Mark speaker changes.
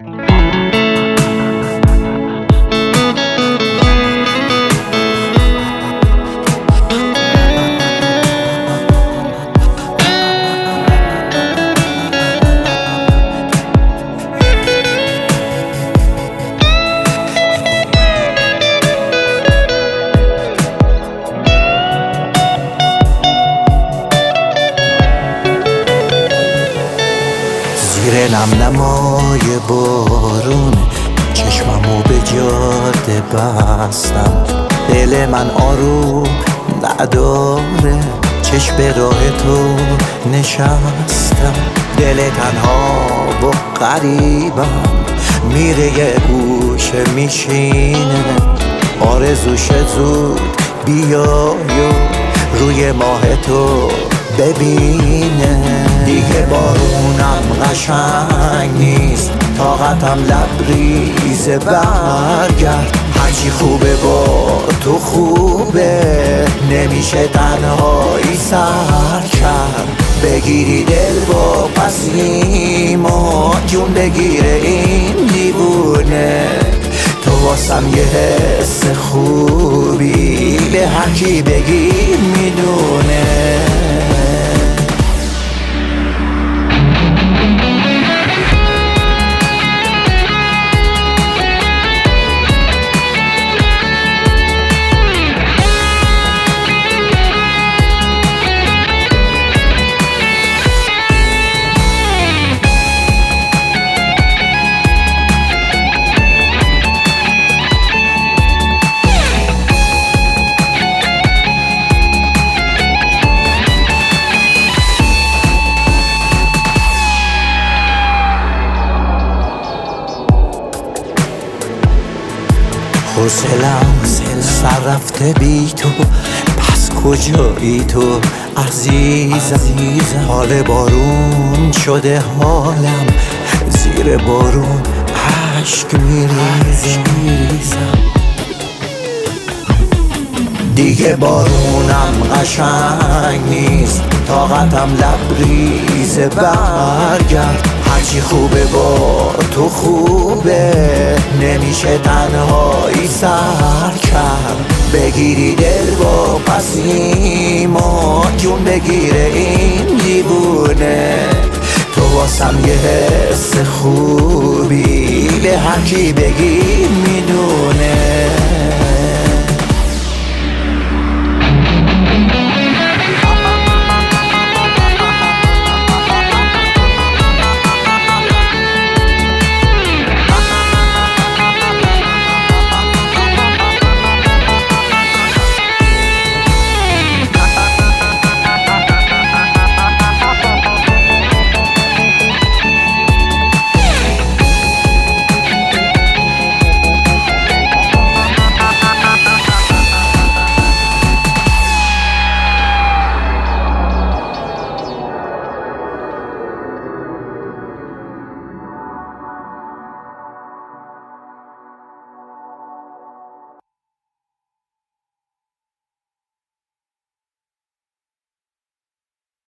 Speaker 1: زیر نمنمای بارون چشممو به جاده بستم. دل من آروم نداره، چشم به راه تو نشستم. دل تنها و غریبم میره یه گوشه میشینه، آرزوش زود بیای و روی ماه تو ببینه. دیگه بارونم قشنگ نیست، طاقتم لبریز برگرد. هرچی خوبه با تو خوبه، نمیشه تنهایی سر کرد. بگیری دل با پسیما جون بگیره این دیوونه. تو واسم یه حس خوبی، به هرکی بگی میدونه. حوصلم سر رفته بی تو، پس کجایی تو عزیزم؟ حال بارون شده حالم، زیر بارون عشق میریزم. دیگه بارونم قشنگ نیست، طاقتم لبریز برگرد. هرچی خوبه با تو خوبه، نمیشه تنهایی سر کرد. بگیری دل با پسیما جون بگیره این دیوونه. تو واسم یه حس خوبی، به هرکی بگی میدونه.